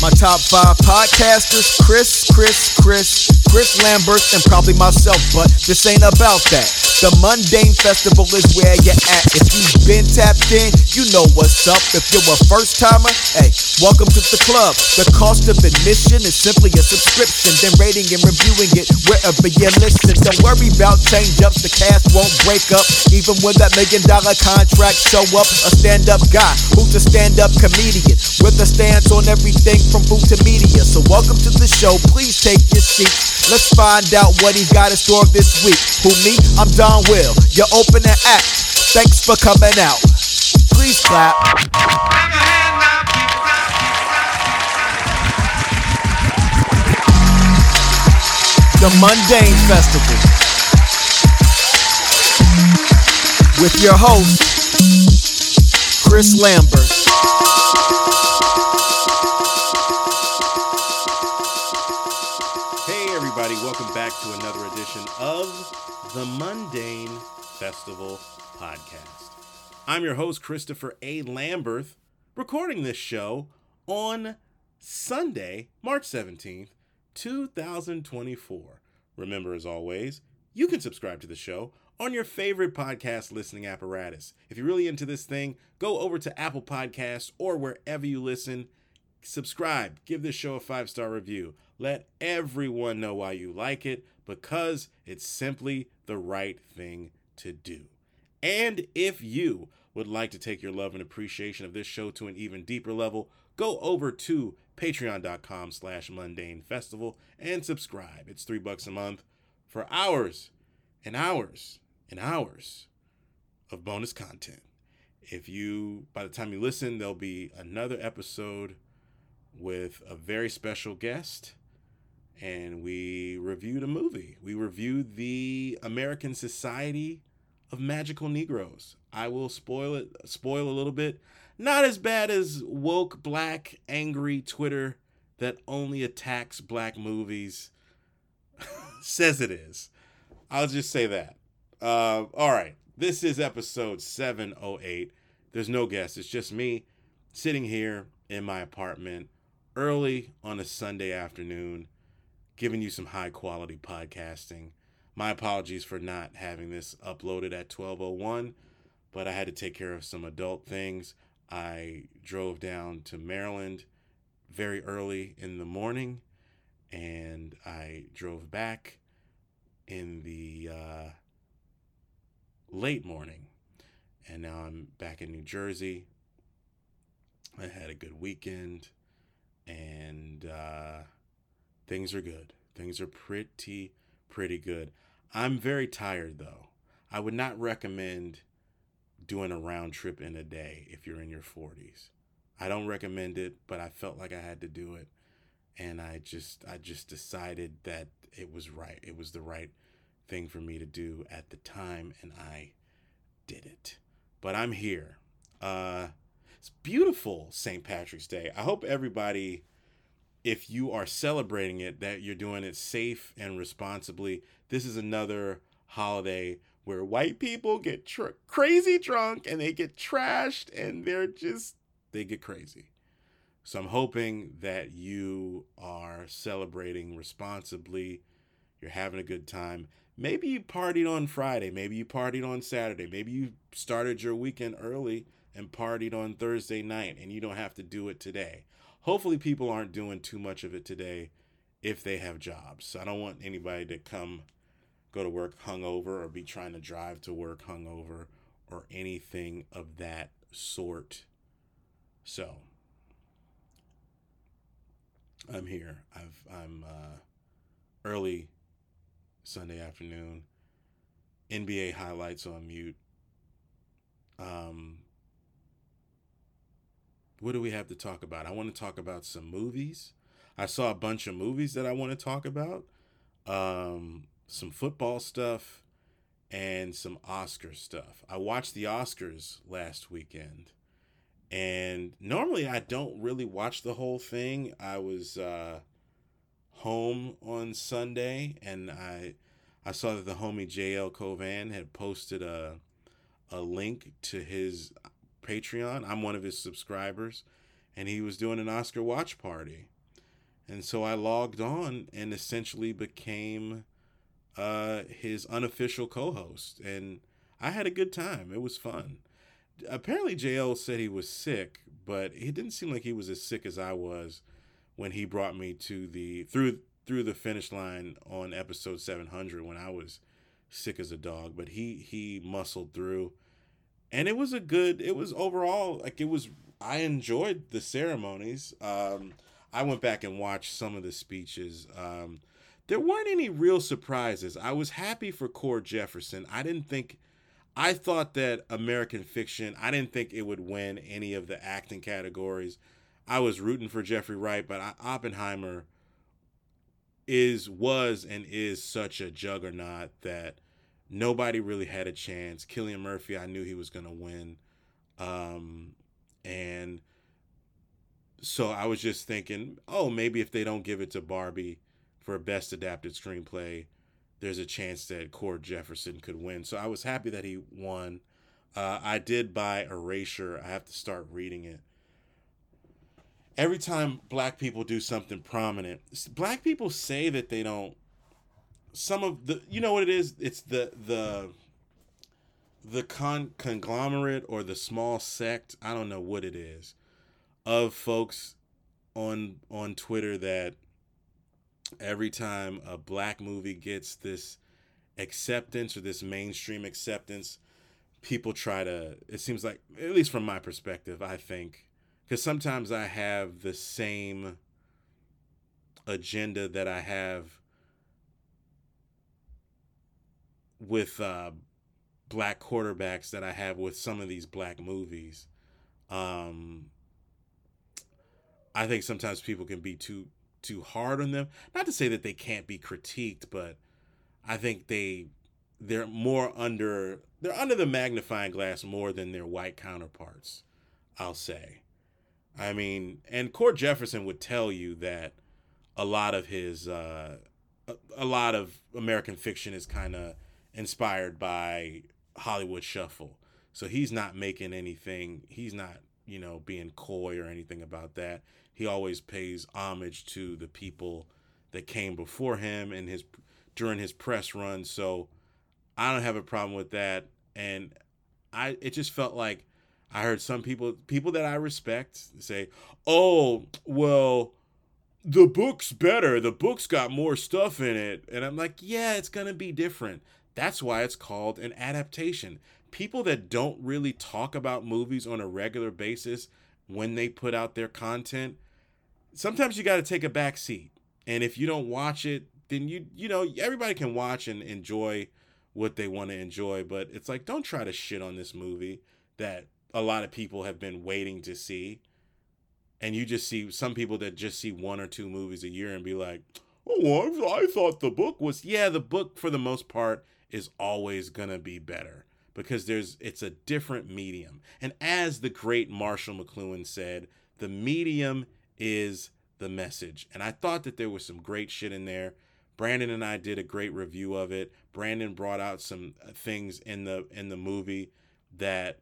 My top 5 podcasters, Chris Lambert, and probably myself, but this ain't about that. The Mundane Festival is where you're at. If you've been tapped in, you know what's up. If you're a first timer, hey, welcome to the club. The cost of admission is simply a subscription, then rating and reviewing it wherever you listen. Don't worry about change-ups, the cast won't break up. Even when that $1 million contract show up, a stand-up guy who's a stand-up comedian with a stance on everything from food to media. So welcome to the show, please take your seats. Let's find out what he's got in store this week. Who, me? I'm Don Will, your opening act. Thanks for coming out. Please clap. The Mundane Festival with your host, Chris Lambert. Hey everybody, welcome back to another edition of the Mundane Festival Podcast. I'm your host, Christopher A. Lambert, recording this show on Sunday, March 17th, 2024. Remember, as always, you can subscribe to the show on your favorite podcast listening apparatus. If you're really into this thing, go over to Apple Podcasts or wherever you listen. Subscribe, give this show a 5-star review. Let everyone know why you like it, because it's simply the right thing to do. And if you would like to take your love and appreciation of this show to an even deeper level, go over to patreon.com/mundanefestival and subscribe. It's $3 a month for hours and hours and hours of bonus content. By the time you listen, there'll be another episode with a very special guest, and we reviewed a movie. We reviewed the American Society of Magical Negroes. I will spoil a little bit. Not as bad as woke, black, angry Twitter that only attacks black movies says it is. I'll just say that. All right. This is episode 708. There's no guest. It's just me sitting here in my apartment early on a Sunday afternoon, giving you some high quality podcasting. My apologies for not having this uploaded at 12:01, but I had to take care of some adult things. I drove down to Maryland very early in the morning, and I drove back in the late morning, and now I'm back in New Jersey. I had a good weekend, and things are good. Things are pretty good. I'm very tired, though. I would not recommend doing a round trip in a day if you're in your 40s. I don't recommend it, but I felt like I had to do it, and I just decided that it was right. It was the right thing for me to do at the time, and I did it. But I'm here. It's beautiful St. Patrick's Day. I hope everybody, if you are celebrating it, that you're doing it safe and responsibly. This is another holiday where white people get crazy drunk and they get trashed and they get crazy. So I'm hoping that you are celebrating responsibly. You're having a good time. Maybe you partied on Friday. Maybe you partied on Saturday. Maybe you started your weekend early and partied on Thursday night, and you don't have to do it today. Hopefully people aren't doing too much of it today if they have jobs. So I don't want anybody to go to work hungover or be trying to drive to work hungover or anything of that sort. So I'm here. I'm early Sunday afternoon. NBA highlights on mute. What do we have to talk about? I want to talk about some movies. I saw a bunch of movies that I want to talk about. Some football stuff and some Oscar stuff. I watched the Oscars last weekend, and normally I don't really watch the whole thing. I was home on Sunday, and I saw that the homie JL Covan had posted a link to his Patreon. I'm one of his subscribers, and he was doing an Oscar watch party. And so I logged on and essentially became his unofficial co-host, and I had a good time. It was fun. Apparently JL said he was sick, but it didn't seem like he was as sick as I was when he brought me to the through the finish line on episode 700 when I was sick as a dog. But he muscled through, and it was overall, like, I enjoyed the ceremonies. I went back and watched some of the speeches. There weren't any real surprises. I was happy for Cord Jefferson. I thought that American Fiction, I didn't think it would win any of the acting categories. I was rooting for Jeffrey Wright, but Oppenheimer was and is such a juggernaut that nobody really had a chance. Cillian Murphy, I knew he was going to win. And so I was just thinking, oh, maybe if they don't give it to Barbie for Best Adapted Screenplay, there's a chance that Cord Jefferson could win. So I was happy that he won. I did buy Erasure. I have to start reading it. Every time black people do something prominent, black people say that they don't. Some of the, you know what it is? It's the conglomerate or the small sect. I don't know what it is, of folks on Twitter that every time a black movie gets this acceptance or this mainstream acceptance, people try to, it seems like, at least from my perspective, I think, because sometimes I have the same agenda that I have with black quarterbacks that I have with some of these black movies. I think sometimes people can be too hard on them. Not to say that they can't be critiqued, but I think they're under the magnifying glass more than their white counterparts, I'll say. I mean, and Cord Jefferson would tell you that a lot of American Fiction is kind of inspired by Hollywood Shuffle. So he's not making anything, he's not, being coy or anything about that. He always pays homage to the people that came before him and during his press run. So I don't have a problem with that. And it just felt like I heard some people that I respect say, "Oh, well, the book's better. The book's got more stuff in it." And I'm like, yeah, it's going to be different. That's why it's called an adaptation. People that don't really talk about movies on a regular basis when they put out their content, sometimes you got to take a back seat. And if you don't watch it, then everybody can watch and enjoy what they want to enjoy. But it's like, don't try to shit on this movie that a lot of people have been waiting to see. And you just see some people that just see one or two movies a year and be like, "Oh, I thought the book was..." Yeah, the book for the most part is always gonna be better because it's a different medium. And as the great Marshall McLuhan said, the medium is the message. And I thought that there was some great shit in there. Brandon and I did a great review of it. Brandon brought out some things in the movie that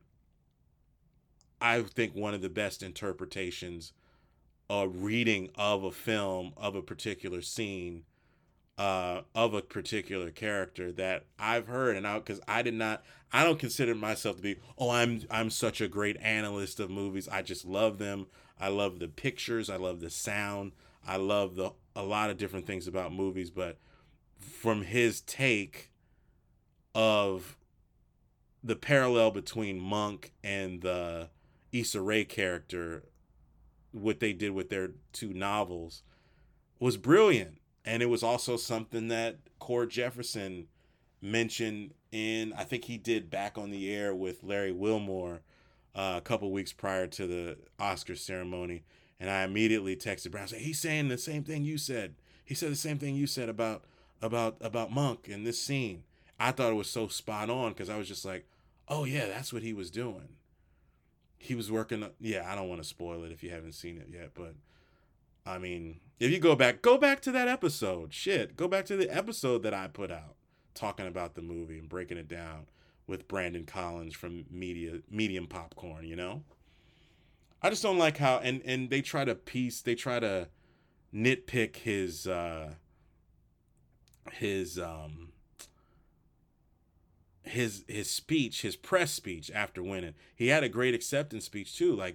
I think one of the best interpretations, a reading of a film, of a particular scene, of a particular character that I've heard. And because I don't consider myself to be, I'm such a great analyst of movies. I just love them. I love the pictures. I love the sound. I love a lot of different things about movies. But from his take of the parallel between Monk and the Issa Rae character, what they did with their two novels was brilliant. And it was also something that Cord Jefferson mentioned I think he did Back on the Air with Larry Wilmore a couple weeks prior to the Oscar ceremony. And I immediately texted Brown, saying, "He's saying the same thing you said. He said the same thing you said about Monk in this scene." I thought it was so spot on because I was just like, oh yeah, that's what he was doing. He was working. Yeah, I don't want to spoil it if you haven't seen it yet, but I mean, if you go back to that episode. Shit, go back to the episode that I put out talking about the movie and breaking it down with Brandon Collins from Medium Popcorn, I just don't like how and they try to nitpick his his speech, his press speech after winning. He had a great acceptance speech too. Like,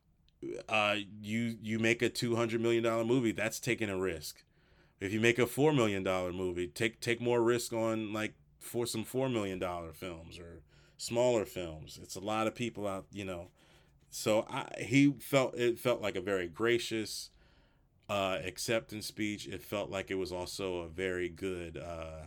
you make a $200 million movie, that's taking a risk. If you make a $4 million movie, take more risk on, like, for some $4 million films or smaller films. It's a lot of people out, you know. So it felt like a very gracious acceptance speech. It felt like it was also a very good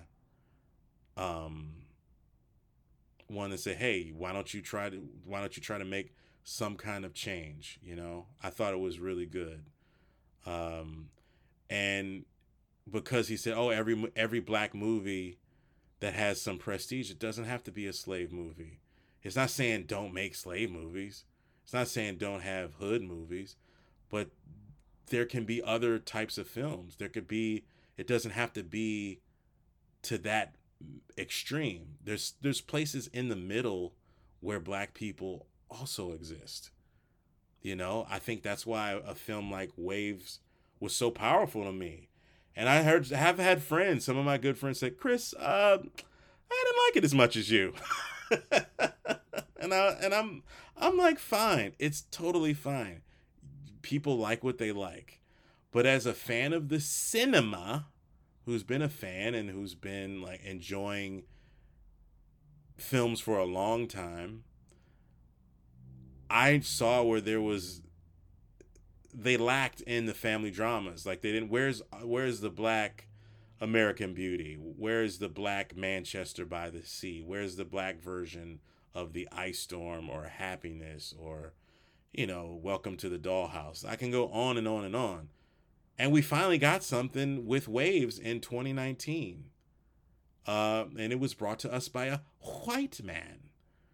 one to say, hey, why don't you try to make some kind of change? You know, I thought it was really good. And because he said, oh, every black movie that has some prestige, it doesn't have to be a slave movie. It's not saying don't make slave movies. It's not saying don't have hood movies, but there can be other types of films. It doesn't have to be to that extreme. There's places in the middle where black people also exist. You know, I think that's why a film like Waves was so powerful to me. And have had friends, some of my good friends said, Chris, I didn't like it as much as you. and I'm like, fine. It's totally fine. People like what they like. But as a fan of the cinema, who's been a fan and who's been, like, enjoying films for a long time, I saw where they lacked in the family dramas. Like, they didn't, where's the black American Beauty? Where's the black Manchester by the Sea? Where's the black version of the Ice Storm or Happiness or, you know, Welcome to the Dollhouse? I can go on and on and on. And we finally got something with Waves in 2019. And it was brought to us by a white man.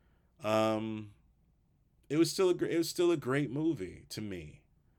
It was still a great movie to me.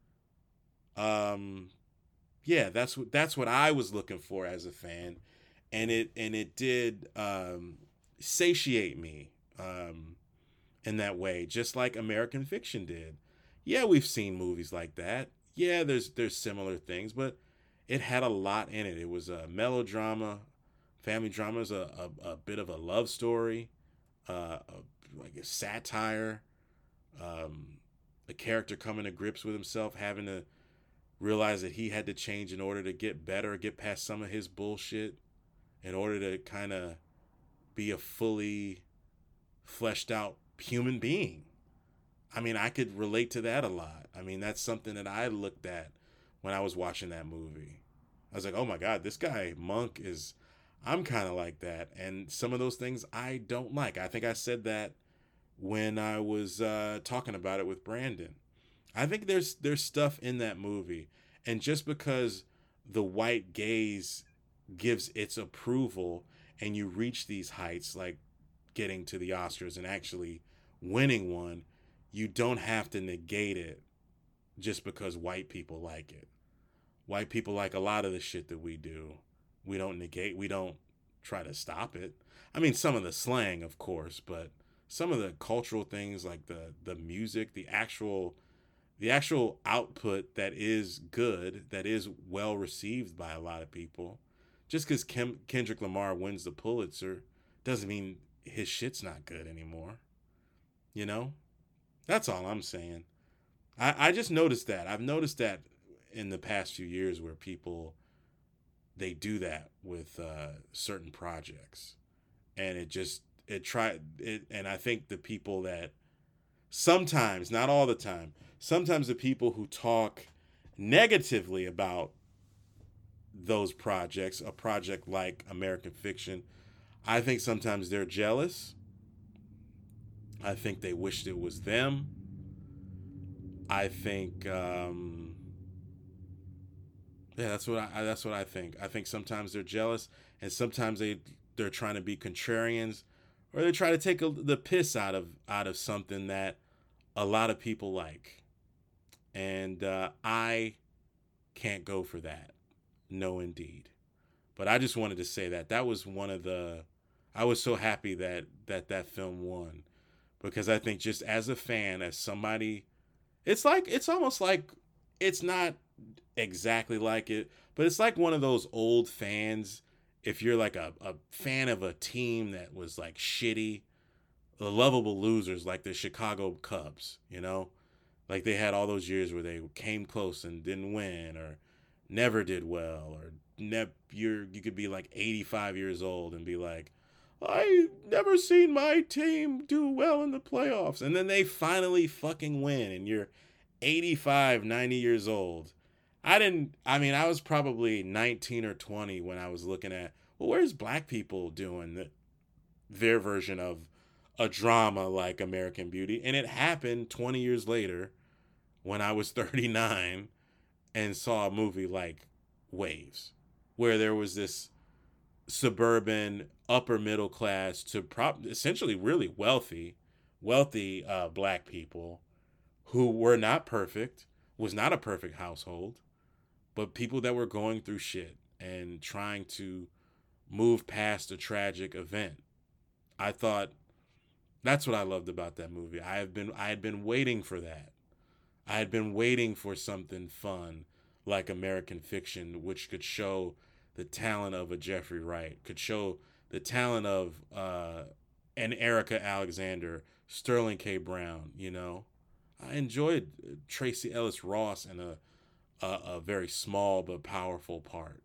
Yeah, that's what I was looking for as a fan, and it did satiate me in that way, just like American Fiction did. Yeah, we've seen movies like that. Yeah, there's similar things, but it had a lot in it. It was a melodrama, family drama, is a bit of a love story, like a satire, a character coming to grips with himself, having to realize that he had to change in order to get better, get past some of his bullshit, in order to kind of be a fully fleshed out human being. I mean, I could relate to that a lot. I mean, that's something that I looked at when I was watching that movie. I was like, oh my God, this guy, Monk, I'm kind of like that. And some of those things I don't like. I think I said that when I was talking about it with Brandon. I think there's stuff in that movie. And just because the white gaze gives its approval and you reach these heights, like getting to the Oscars and actually winning one, you don't have to negate it just because white people like it. White people like a lot of the shit that we do. We don't try to stop it. I mean, some of the slang, of course, but some of the cultural things, like the music, the actual output that is good, that is well received by a lot of people. Just because Kendrick Lamar wins the Pulitzer doesn't mean his shit's not good anymore. You know? That's all I'm saying. I just noticed that. I've noticed that in the past few years where people, they do that with certain projects. And and I think the people that sometimes, not all the time, sometimes the people who talk negatively about those projects, a project like American Fiction, I think sometimes they're jealous. I think they wished it was them. I think, yeah, that's what I think. I think sometimes they're jealous, and sometimes they're trying to be contrarians, or they try to take the piss out of something that a lot of people like. And I can't go for that. No, indeed. But I just wanted to say that was one of I was so happy that film won, because I think just as a fan, as somebody, It's almost like it's not exactly like it, but it's like one of those old fans. If you're like a fan of a team that was like shitty, the lovable losers like the Chicago Cubs, you know? Like they had all those years where they came close and didn't win or never did well or you could be like 85 years old and be like, I never seen my team do well in the playoffs. And then they finally fucking win and you're 85, 90 years old. I was probably 19 or 20 when I was looking at, well, where's black people doing their version of a drama like American Beauty? And it happened 20 years later when I was 39 and saw a movie like Waves, where there was this suburban upper middle class to essentially really wealthy black people who were not perfect, was not a perfect household, but people that were going through shit and trying to move past a tragic event. I thought that's what I loved about that movie. I had been waiting for that. I had been waiting for something fun like American Fiction, which could show the talent of a Jeffrey Wright, could show the talent of an Erica Alexander, Sterling K. Brown, you know. I enjoyed Tracy Ellis Ross in a very small but powerful part.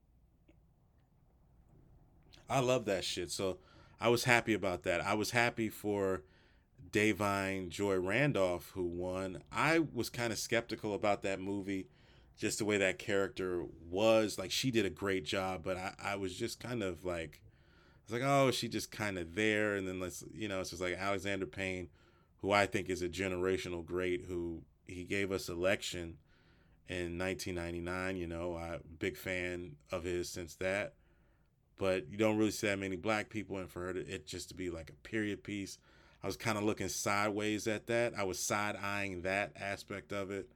I love that shit. So I was happy about that. I was happy for Da'Vine Joy Randolph, who won. I was kind of skeptical about that movie, just the way that character was. Like, she did a great job, but I was just kind of like, I was like, oh, she just kind of there. And then it's just like Alexander Payne, who I think is a generational great, who he gave us Election in 1999. I'm a big fan of his since that. But you don't really see that many black people, and for it just to be like a period piece, I was kind of looking sideways at that. I was side-eyeing that aspect of it.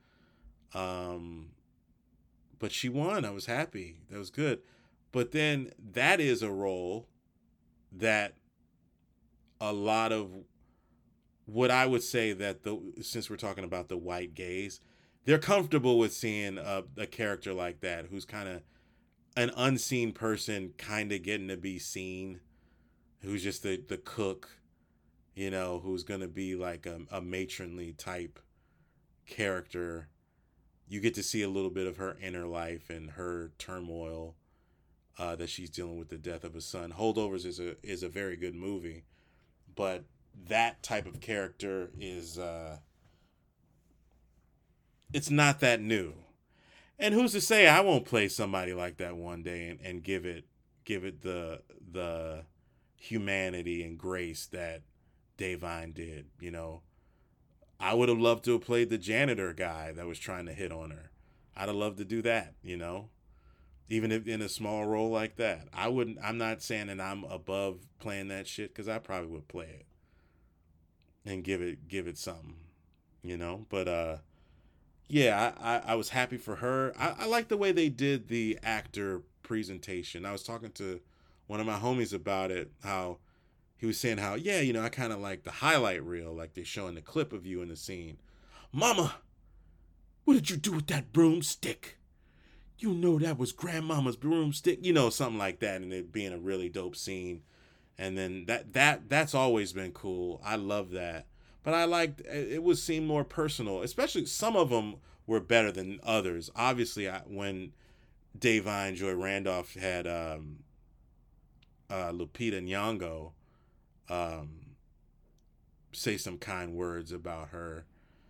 But she won. I was happy. That was good. But then that is a role that a lot of what I would say that since we're talking about the white gaze, they're comfortable with seeing a character like that who's kind of an unseen person kind of getting to be seen, who's just the cook, who's going to be like a matronly type character. You get to see a little bit of her inner life and her turmoil that she's dealing with the death of a son. Holdovers is a very good movie, but that type of character is it's not that new. And who's to say I won't play somebody like that one day and give it the humanity and grace that Da'Vine did. I would have loved to have played the janitor guy that was trying to hit on her. I'd have loved to do that, even if in a small role like that. I'm not saying that I'm above playing that shit, because I probably would play it and give it something, But yeah, I was happy for her. I like the way they did the actor presentation. I was talking to one of my homies about it, how he was saying how, I kind of like the highlight reel, like they're showing the clip of you in the scene. Mama, what did you do with that broomstick? That was grandmama's broomstick, something like that, and it being a really dope scene. And then that's always been cool. I love that. But I liked it was seemed more personal, especially some of them were better than others. Obviously, when Da'Vine Joy Randolph had Lupita Nyong'o say some kind words about her,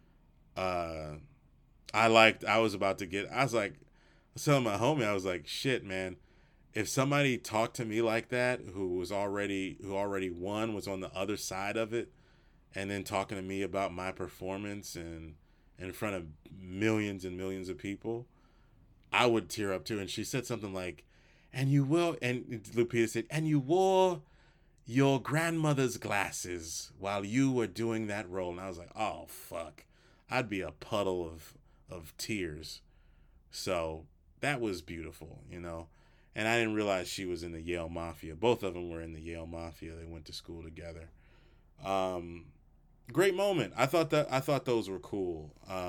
I was telling my homie, I was like, shit, man, if somebody talked to me like that, who already won, was on the other side of it, and then talking to me about my performance and in front of millions and millions of people, I would tear up too. And she said something like, and Lupita said, and you wore your grandmother's glasses while you were doing that role. And I was like, oh, fuck. I'd be a puddle of tears. So that was beautiful, And I didn't realize she was in the Yale Mafia. Both of them were in the Yale Mafia. They went to school together. Great moment. I thought those were cool.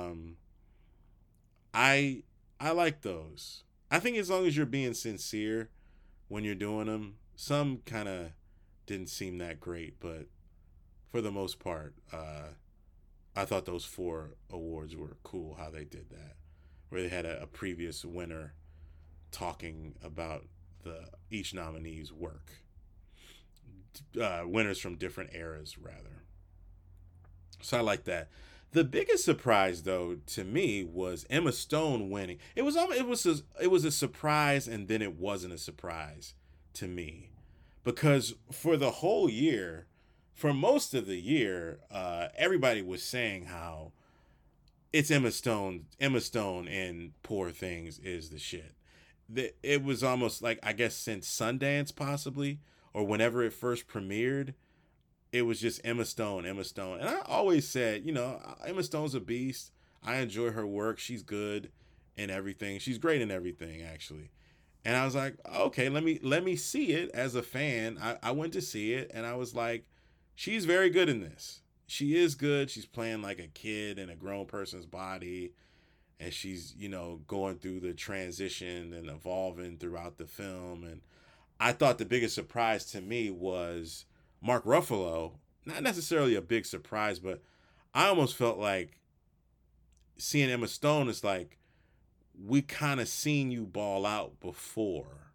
I I like those. I think as long as you're being sincere when you're doing them, some kind of didn't seem that great, but for the most part, I thought those 4 awards were cool. How they did that, where they had a previous winner talking about the each nominee's work, winners from different eras rather. So I like that. The biggest surprise, though, to me was Emma Stone winning. It was a surprise, and then it wasn't a surprise to me because for the whole year, for most of the year, everybody was saying how it's Emma Stone. Emma Stone in Poor Things is the shit. It was almost like, I guess, since Sundance possibly, or whenever it first premiered, it was just Emma Stone, Emma Stone. And I always said, Emma Stone's a beast. I enjoy her work. She's good in everything. She's great in everything, actually. And I was like, okay, let me see it as a fan. I went to see it, and I was like, she's very good in this. She is good. She's playing like a kid in a grown person's body, and she's, going through the transition and evolving throughout the film. And I thought the biggest surprise to me was Mark Ruffalo. Not necessarily a big surprise, but I almost felt like seeing Emma Stone is like, we kind of seen you ball out before.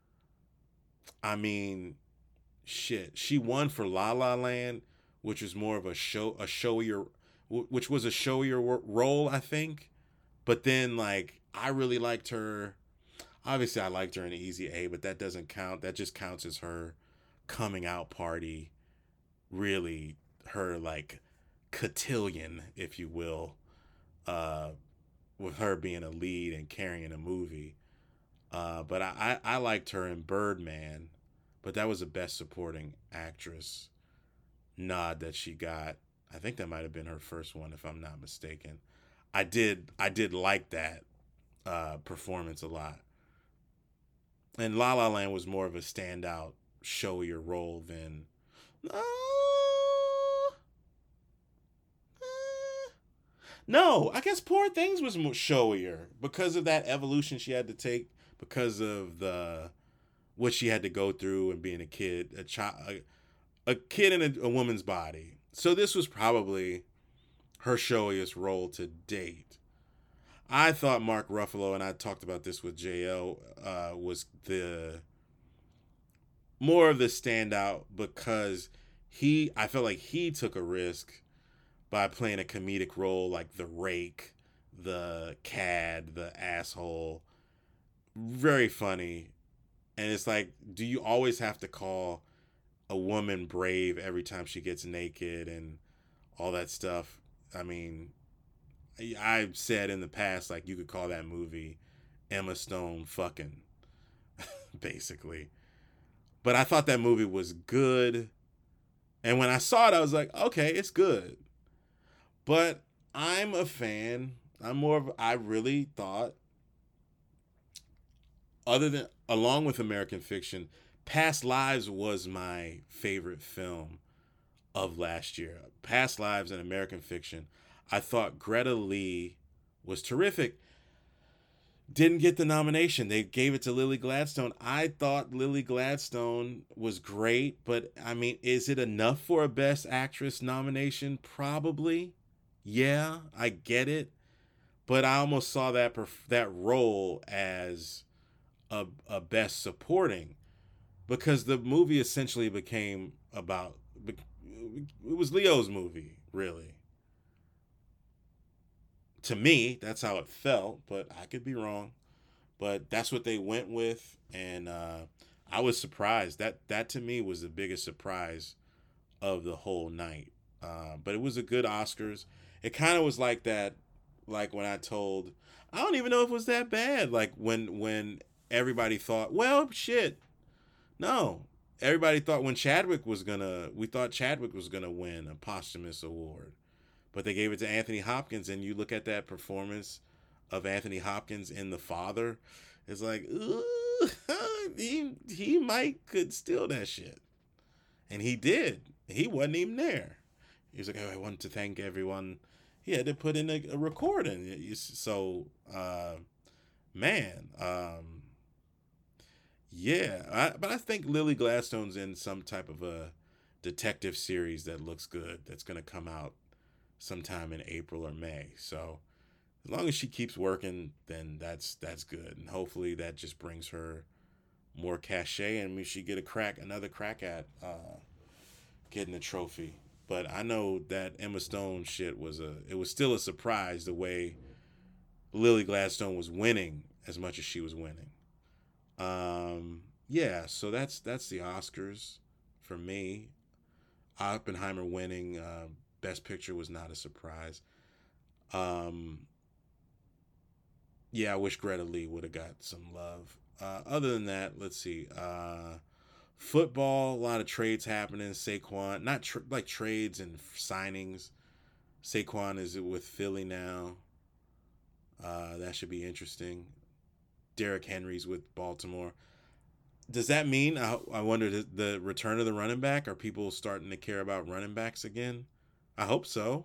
I mean, shit. She won for La La Land, which was more of which was a showier role, I think. But then, like, I really liked her. Obviously, I liked her in Easy A, but that doesn't count. That just counts as her coming out party. Really, her, like, cotillion, if you will, with her being a lead and carrying a movie. But I liked her in Birdman, but that was the best supporting actress nod that she got. I think that might have been her first one, if I'm not mistaken. I did like that performance a lot. And La La Land was more of a standout, showier role than. No, I guess Poor Things was more showier because of that evolution she had to take, because of what she had to go through and being a kid, a kid in a woman's body. So this was probably her showiest role to date. I thought Mark Ruffalo, and I talked about this with JL, was the more of the standout because I felt like he took a risk by playing a comedic role like the rake, the cad, the asshole. Very funny. And it's like, do you always have to call a woman brave every time she gets naked and all that stuff? I mean, I've said in the past, like, you could call that movie Emma Stone fucking, basically. But I thought that movie was good. And when I saw it, I was like, okay, it's good. But I'm a fan. I really thought, along with American Fiction, Past Lives was my favorite film of last year. Past Lives and American Fiction. I thought Greta Lee was terrific. Didn't get the nomination. They gave it to Lily Gladstone. I thought Lily Gladstone was great, but I mean, is it enough for a Best Actress nomination? Probably. Yeah, I get it. But I almost saw that role as a Best Supporting, because the movie essentially became about, it was Leo's movie, really. To me, that's how it felt, but I could be wrong. But that's what they went with, and I was surprised. That to me was the biggest surprise of the whole night. But it was a good Oscars. It kind of was like that, like when I don't even know if it was that bad. Like when everybody thought, well, shit, no. Everybody thought we thought Chadwick was gonna win a posthumous award. But they gave it to Anthony Hopkins, and you look at that performance of Anthony Hopkins in The Father, it's like, ooh, he could steal that shit. And he did. He wasn't even there. He was like, oh, I want to thank everyone. He had to put in a recording. So, man, yeah. But I think Lily Gladstone's in some type of a detective series that looks good. That's going to come out sometime in April or May. So as long as she keeps working, then that's good. And hopefully that just brings her more cachet, and we should get another crack at getting a trophy. But I know that Emma Stone shit was still a surprise the way Lily Gladstone was winning as much as she was winning. Yeah, so that's the Oscars for me. Oppenheimer winning Best Picture was not a surprise. Yeah, I wish Greta Lee would have got some love. Other than that, let's see. Football, a lot of trades happening. Saquon, not like trades and signings. Saquon is with Philly now. That should be interesting. Derrick Henry's with Baltimore. Does that mean, I wonder, the return of the running back? Are people starting to care about running backs again? I hope so.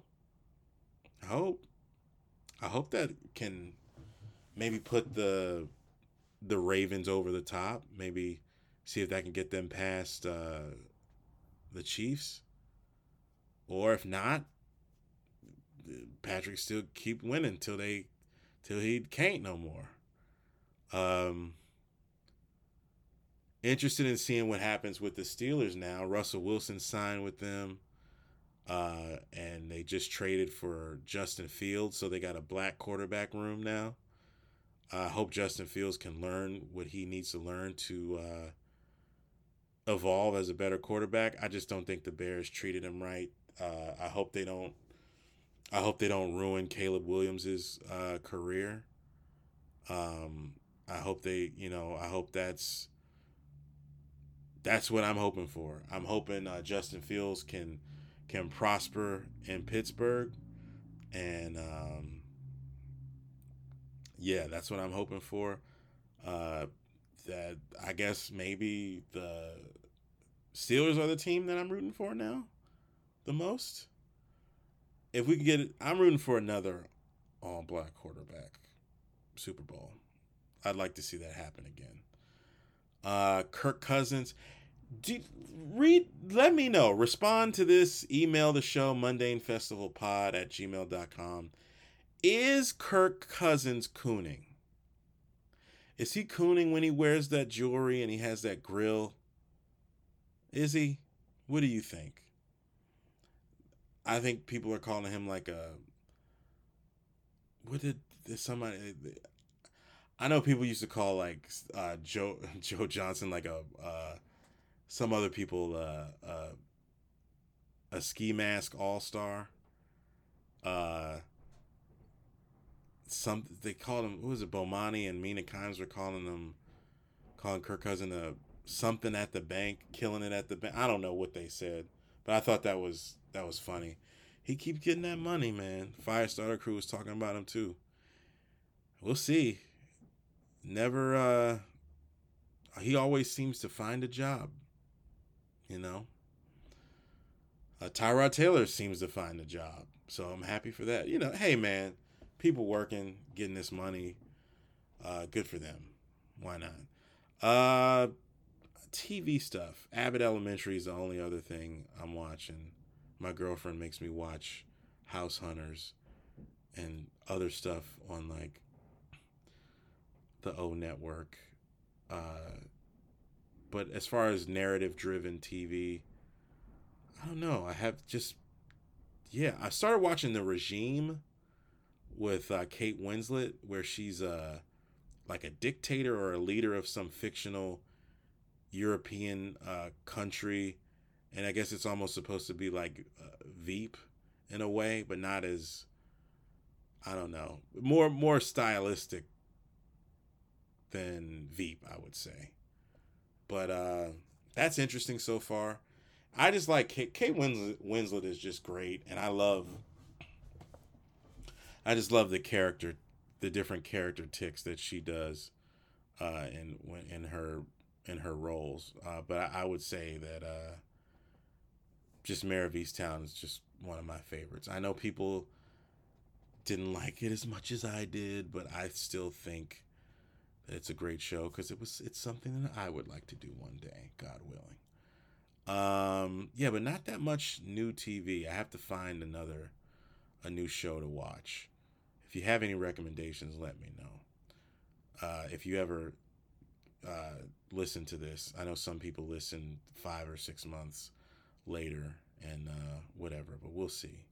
I hope that can maybe put the Ravens over the top. Maybe see if that can get them past the Chiefs. Or if not, Patrick still keep winning till he can't no more. Interested in seeing what happens with the Steelers now. Russell Wilson signed with them. And they just traded for Justin Fields, so they got a black quarterback room now. I hope Justin Fields can learn what he needs to learn to evolve as a better quarterback. I just don't think the Bears treated him right. I hope they don't ruin Caleb Williams' career. I hope that's what I'm hoping for. I'm hoping Justin Fields can prosper in Pittsburgh, and yeah, that's what I'm hoping for. That I guess maybe the Steelers are the team that I'm rooting for now the most. If we can get it, I'm rooting for another all-black quarterback Super Bowl. I'd like to see that happen again. Kirk Cousins. Let me know. Respond to this. Email the show, mundanefestivalpod@gmail.com. Is Kirk Cousins cooning? Is he cooning when he wears that jewelry and he has that grill? Is he? What do you think? I think people are calling him like a... What did somebody... I know people used to call like Joe Johnson like a... some other people a ski mask all-star. They called him, who was it, Bomani and Mina Kimes were calling Kirk Cousins a something at the bank, killing it at the bank. I don't know what they said, but I thought that was funny. He keeps getting that money, man. Firestarter Crew was talking about him too. We'll see. Never he always seems to find a job. You know, Tyrod Taylor seems to find a job, so I'm happy for that. You know, hey man, people working, getting this money, good for them. Why not? TV stuff. Abbott Elementary is the only other thing I'm watching. My girlfriend makes me watch House Hunters and other stuff on like the O Network. But as far as narrative-driven TV, I don't know. I started watching The Regime with Kate Winslet, where she's like a dictator or a leader of some fictional European country, and I guess it's almost supposed to be like Veep in a way, but not as, I don't know, more stylistic than Veep, I would say. But that's interesting so far. I just like Kate Winslet is just great, and I just love the character, the different character ticks that she does in her roles. But I would say that just Mare of Easttown is just one of my favorites. I know people didn't like it as much as I did, but I still think that it's a great show because it's something that I would like to do one day, God willing. Yeah, but not that much new TV. I have to find a new show to watch. If you have any recommendations, let me know. If you ever listen to this, I know some people listen 5 or 6 months later and whatever, but we'll see.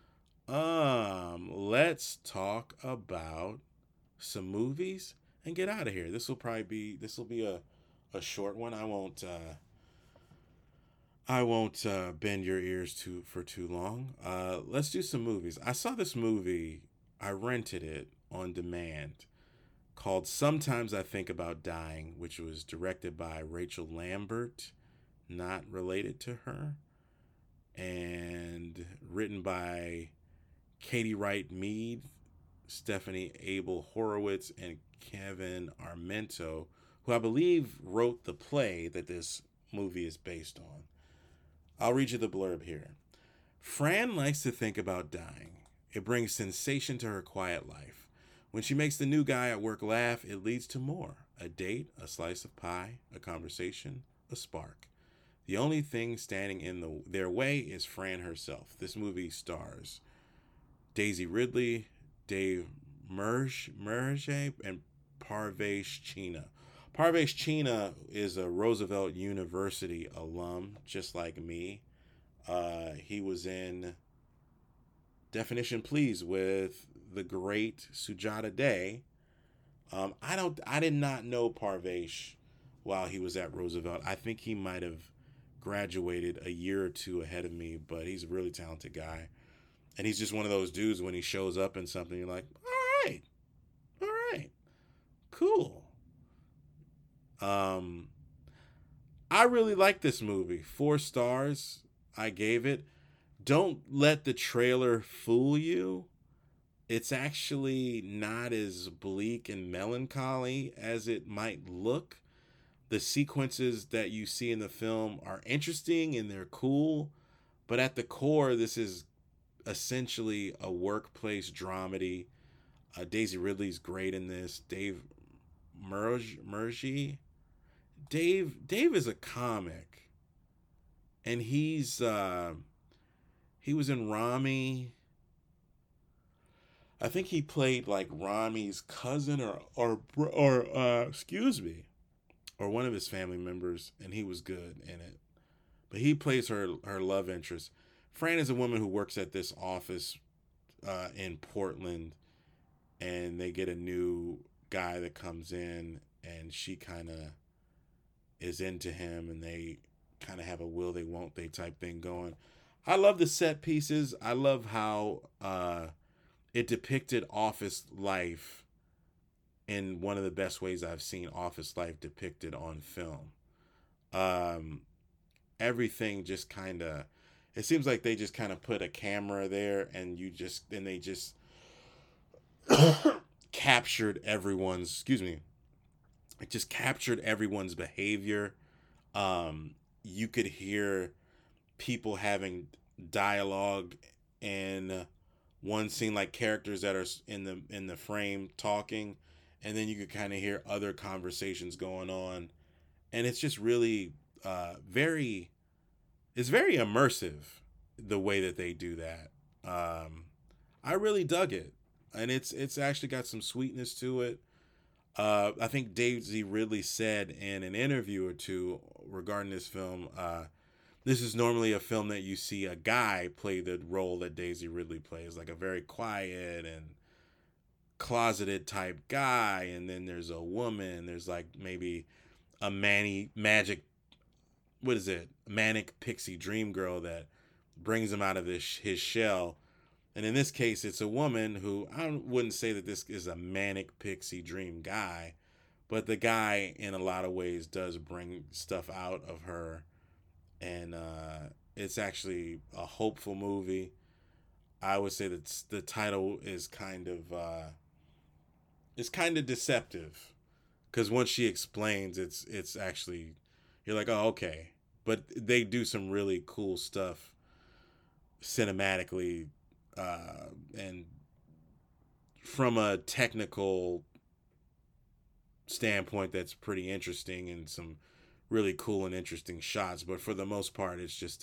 Let's talk about some movies and get out of here. This will be a short one. I won't bend your ears for too long. Let's do some movies. I saw this movie. I rented it on demand called Sometimes I Think About Dying, which was directed by Rachel Lambert, not related to her, and written by Katie Wright Mead, Stephanie Abel Horowitz, and Kevin Armento, who I believe wrote the play that this movie is based on. I'll read you the blurb here. Fran likes to think about dying. It brings sensation to her quiet life. When she makes the new guy at work laugh, it leads to more. A date, a slice of pie, a conversation, a spark. The only thing standing in their way is Fran herself. This movie stars Daisy Ridley, Dave Merge, and Parvesh Cheena. Parvesh Cheena is a Roosevelt University alum, just like me. He was in Definition Please with the great Sujata Day. I did not know Parvesh while he was at Roosevelt. I think he might have graduated a year or two ahead of me, but he's a really talented guy. And he's just one of those dudes when he shows up in something, you're like, all right, cool. I really like this movie. 4 stars I gave it. Don't let the trailer fool you. It's actually not as bleak and melancholy as it might look. The sequences that you see in the film are interesting and they're cool, but at the core, this is essentially a workplace dramedy. Daisy Ridley's great in this. Dave Mergy. Dave is a comic, and he was in Rami. I think he played like Rami's cousin or one of his family members, and he was good in it. But he plays her love interest. Fran is a woman who works at this office in Portland, and they get a new guy that comes in, and she kind of is into him, and they kind of have a will they won't they type thing going. I love the set pieces. I love how it depicted office life in one of the best ways I've seen office life depicted on film. Everything just kind of, it seems like they just kind of put a camera there and they just captured everyone's, it just captured everyone's behavior. You could hear people having dialogue in one scene, like characters that are in the frame talking, and then you could kind of hear other conversations going on, and it's just really it's very immersive the way that they do that. I really dug it, and it's actually got some sweetness to it. I think Daisy Ridley said in an interview or two regarding this film, this is normally a film that you see a guy play the role that Daisy Ridley plays, like a very quiet and closeted type guy, and then there's a woman, there's like maybe a manic pixie dream girl that brings him out of his shell. And in this case, it's a woman who, I wouldn't say that this is a manic pixie dream guy, but the guy in a lot of ways does bring stuff out of her. And it's actually a hopeful movie. I would say that the title is kind of deceptive, because once she explains, it's actually, you're like, oh, okay. But they do some really cool stuff cinematically, and from a technical standpoint, that's pretty interesting and some really cool and interesting shots. But for the most part,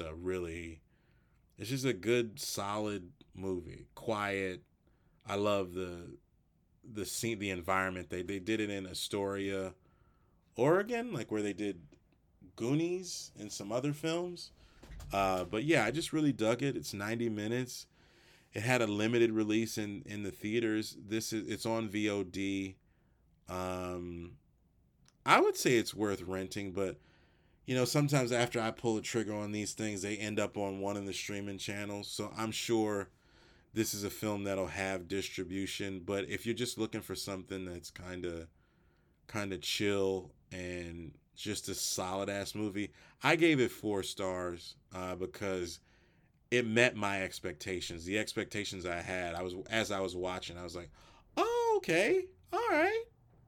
it's just a good, solid movie. Quiet. I love the scene, the environment. They did it in Astoria, Oregon, like where they did Goonies and some other films. But yeah, I just really dug it. It's 90 minutes. It had a limited release in the theaters. It's on VOD. Um, I would say it's worth renting, but sometimes after I pull the trigger on these things, they end up on one of the streaming channels. So I'm sure this is a film that'll have distribution. But if you're just looking for something that's kind of chill and just a solid ass movie, I gave it 4 stars because it met my expectations. The expectations I had, as I was watching, I was like, oh, okay, all right,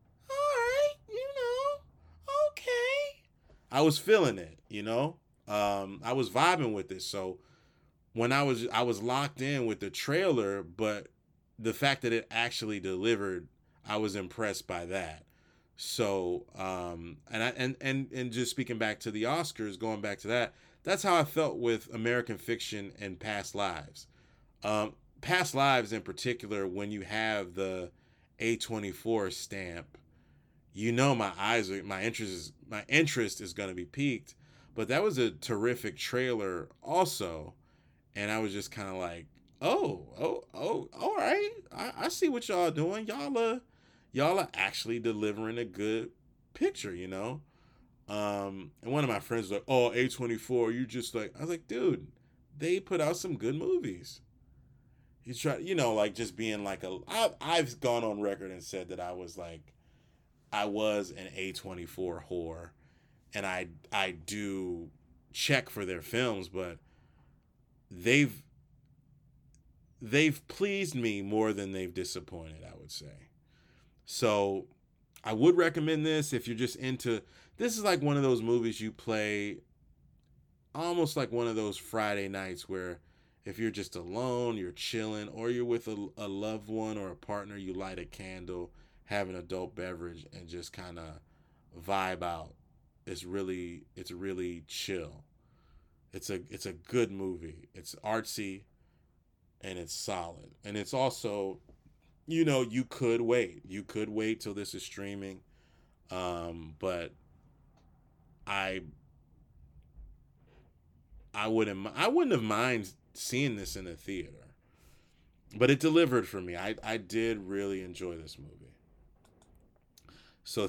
okay. I was feeling it. I was vibing with it. So when I was locked in with the trailer, but the fact that it actually delivered, I was impressed by that. So and just speaking back to the Oscars, going back to that, that's how I felt with American Fiction and Past Lives. Past Lives in particular, when you have the A24 stamp, my interest is going to be piqued. But that was a terrific trailer also, and I was just kind of like, oh, all right, I see what y'all doing. Y'all are actually delivering a good picture. And one of my friends was like, oh, A24, you just like, I was like, dude, they put out some good movies. He's trying, like just being like I've gone on record and said that I was an A24 whore, and I do check for their films, but they've pleased me more than they've disappointed, I would say. So I would recommend this if you're just into. This is like one of those movies you play almost like one of those Friday nights where if you're just alone, you're chilling, or you're with a loved one or a partner, you light a candle, have an adult beverage, and just kind of vibe out. It's really chill. It's a good movie. It's artsy and it's solid. And it's also, you could wait. You could wait till this is streaming. But I wouldn't have mind seeing this in a theater. But it delivered for me. I did really enjoy this movie. So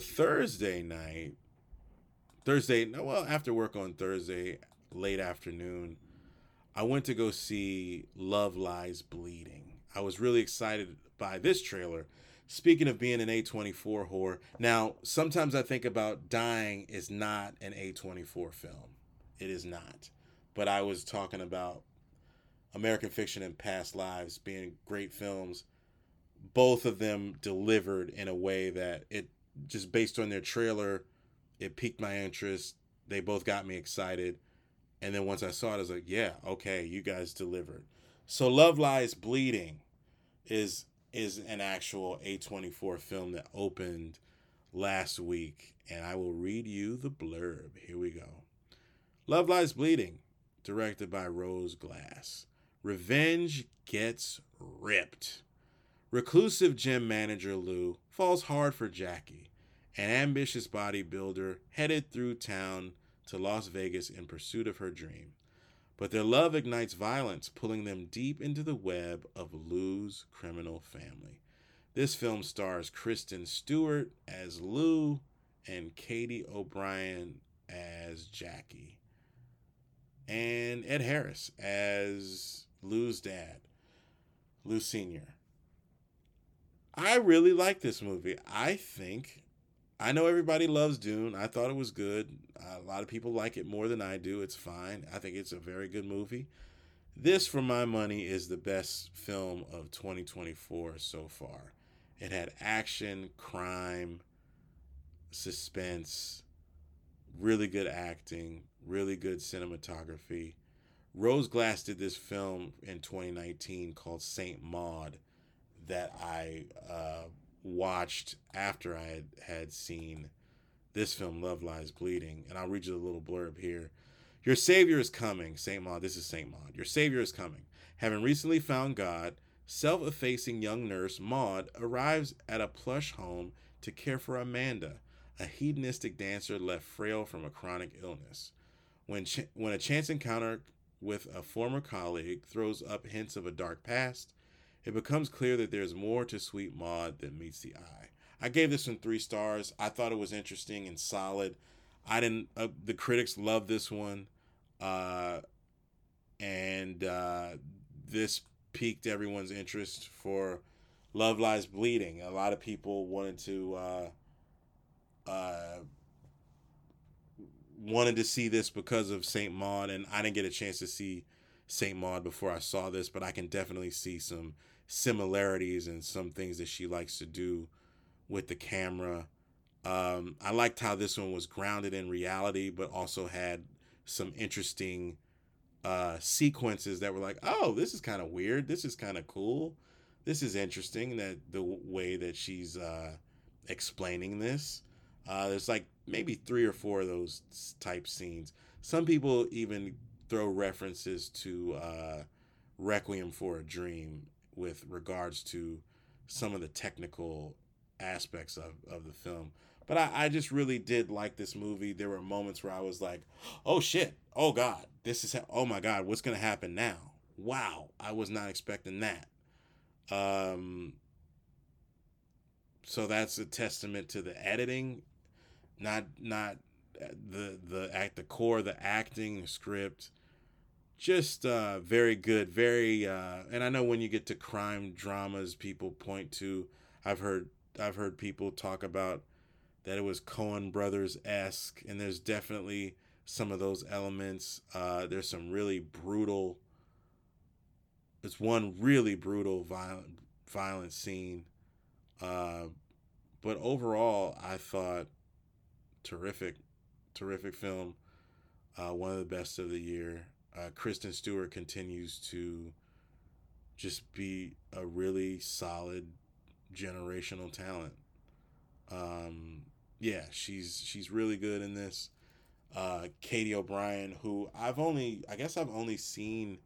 after work on Thursday, late afternoon, I went to go see Love Lies Bleeding. I was really excited by this trailer. Speaking of being an A24 whore, now sometimes I think about Dying is not an A24 film. It is not. But I was talking about American Fiction and Past Lives being great films. Both of them delivered in a way that it just based on their trailer, it piqued my interest. They both got me excited. And then once I saw it, I was like, yeah, okay, you guys delivered. So Love Lies Bleeding is an actual A24 film that opened last week. And I will read you the blurb. Here we go. Love Lies Bleeding, directed by Rose Glass. Revenge gets ripped. Reclusive gym manager Lou falls hard for Jackie, an ambitious bodybuilder headed through town to Las Vegas in pursuit of her dream. But their love ignites violence, pulling them deep into the web of Lou's criminal family. This film stars Kristen Stewart as Lou and Katie O'Brien as Jackie. And Ed Harris as Lou's dad, Lou Sr. I really like this movie. I know everybody loves Dune. I thought it was good. A lot of people like it more than I do. It's fine. I think it's a very good movie. This, for my money, is the best film of 2024 so far. It had action, crime, suspense, really good acting, really good cinematography, Rose Glass did this film in 2019 called Saint Maud that I watched after I had seen this film, Love Lies Bleeding. And I'll read you a little blurb here. Your Savior is coming, Saint Maud. This is Saint Maud. Your Savior is coming. Having recently found God, self-effacing young nurse Maud arrives at a plush home to care for Amanda, a hedonistic dancer left frail from a chronic illness. When a chance encounter with a former colleague throws up hints of a dark past, it becomes clear that there's more to Sweet Maud than meets the eye. I gave this one 3 stars. I thought it was interesting and solid. The critics loved this one. This piqued everyone's interest for Love Lies Bleeding. A lot of people wanted to see this because of Saint Maud, and I didn't get a chance to see Saint Maud before I saw this, but I can definitely see some similarities and some things that she likes to do with the camera. I liked how this one was grounded in reality, but also had some interesting sequences that were like, oh, this is kind of weird. This is kind of cool. This is interesting, that the way that she's explaining this. There's like maybe 3 or 4 of those type scenes. Some people even throw references to Requiem for a Dream with regards to some of the technical aspects of the film. But I just really did like this movie. There were moments where I was like, oh shit, oh god, oh my god, what's going to happen now? Wow, I was not expecting that. So that's a testament to the editing, not the core, the acting, the script. Just very good, very and I know when you get to crime dramas, people point to, I've heard people talk about that it was Coen Brothers-esque, and there's definitely some of those elements. There's some really brutal, it's one really brutal violent scene. But overall, I thought terrific film. One of the best of the year. Kristen Stewart continues to just be a really solid generational talent. She's really good in this. Katie O'Brien, who I've only seen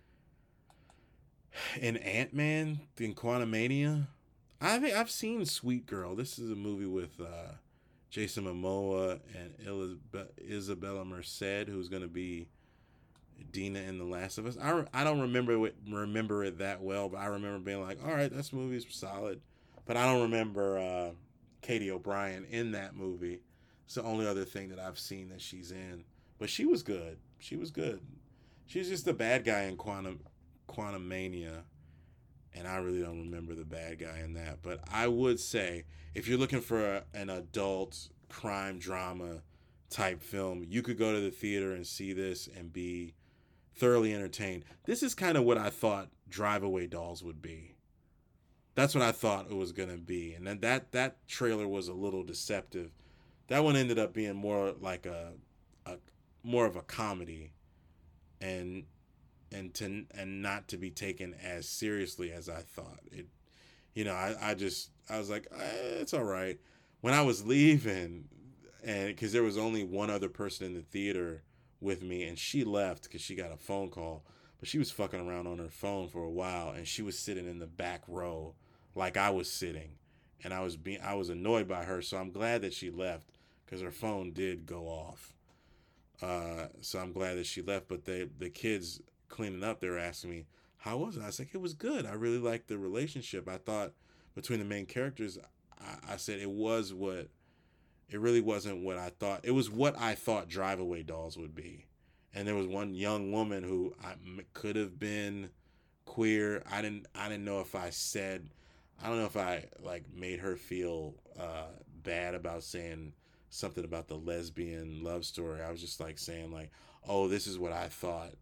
in Ant-Man, in Quantumania. I think I've seen Sweet Girl. This is a movie with Jason Momoa and Isabella Merced, who's going to be Dina in The Last of Us. I don't remember it that well, but I remember being like, all right, this movie's solid. But I don't remember Katie O'Brien in that movie. It's the only other thing that I've seen that she's in. But she was good. She's just the bad guy in Quantumania. And I really don't remember the bad guy in that. But I would say, if you're looking for an adult crime drama type film, you could go to the theater and see this and be thoroughly entertained. This is kind of what I thought Drive Away Dolls would be. That's what I thought it was going to be. And then that trailer was a little deceptive. That one ended up being more like more of a comedy and not to be taken as seriously as I thought. It, I was like, it's all right. When I was leaving, and because there was only one other person in the theater with me, and she left because she got a phone call, but she was fucking around on her phone for a while, and she was sitting in the back row like I was sitting, and I was annoyed by her. So I'm glad that she left because her phone did go off. So I'm glad that she left. But the kids cleaning up, they were asking me, how was it? I was like, it was good. I really liked the relationship. I thought between the main characters, I said it really wasn't what I thought. It was what I thought Drive Away Dolls would be. And there was one young woman who could have been queer. I didn't know if I don't know if I like made her feel bad about saying something about the lesbian love story. I was just like saying like, oh, this is what I thought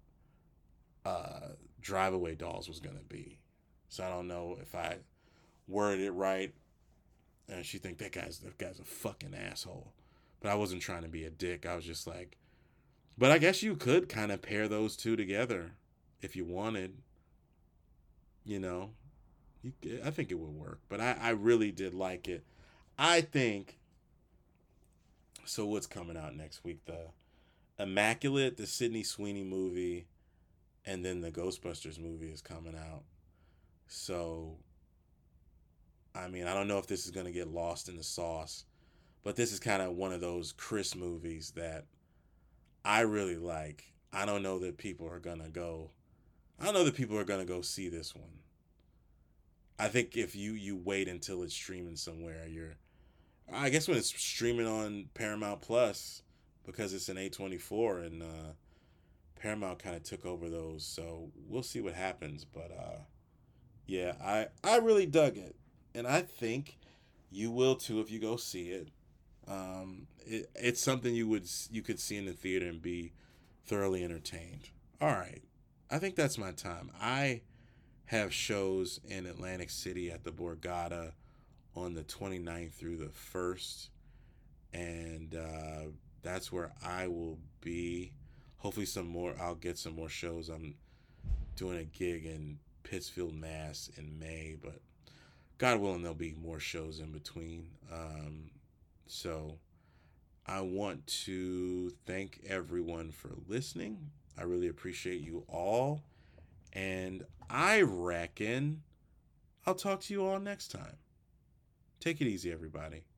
Drive Away Dolls was going to be. So I don't know if I worded it right. And she think that guy's a fucking asshole. But I wasn't trying to be a dick. I was just like, But I guess you could kind of pair those two together if you wanted. You know, I think it would work. But I really did like it. I think. So what's coming out next week? The Immaculate, the Sydney Sweeney movie, and then the Ghostbusters movie is coming out. So, I mean, I don't know if this is going to get lost in the sauce, but this is kind of one of those Chris movies that I really like. I don't know that people are going to go. I don't know that people are going to go see this one. I think if you wait until it's streaming somewhere, I guess when it's streaming on Paramount Plus, because it's an A24 and Paramount kind of took over those, so we'll see what happens. But yeah, I really dug it, and I think you will too if you go see it. It's something you could see in the theater and be thoroughly entertained. All right, I think that's my time. I have shows in Atlantic City at the Borgata on the 29th through the 1st, and that's where I will be. Hopefully I'll get some more shows. I'm doing a gig in Pittsfield, Mass in May, but God willing, there'll be more shows in between. So I want to thank everyone for listening. I really appreciate you all. And I reckon I'll talk to you all next time. Take it easy, everybody.